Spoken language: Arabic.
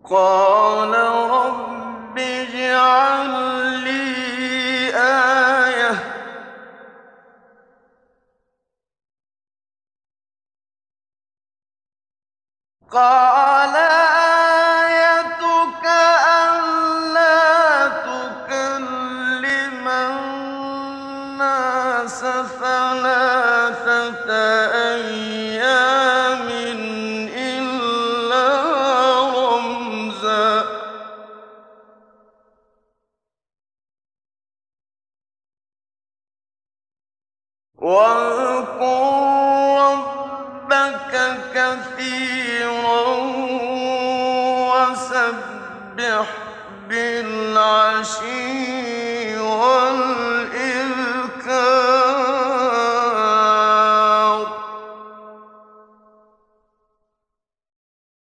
قَالَ رَبِّ اجْعَل لِّي آيَةً ۖ قَالَ آيَتُكَ أَلَّا تُكَلِّمَ النَّاسَ ثَلَاثَةَ أَيَّامٍ إِلَّا رَمْزًا ۗ وَاذْكُر رَّبَّكَ كَثِيرًا وَسَبِّحْ بِالْعَشِيِّ